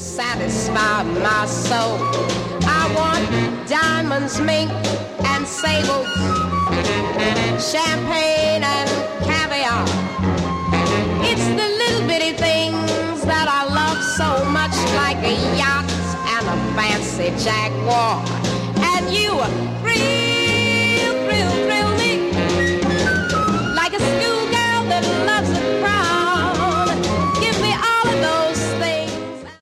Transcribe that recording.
satisfy my soul. I want diamonds, mink, and sables, champagne and caviar. It's the little bitty things that I love so much, like a yacht and a fancy Jaguar. And you, free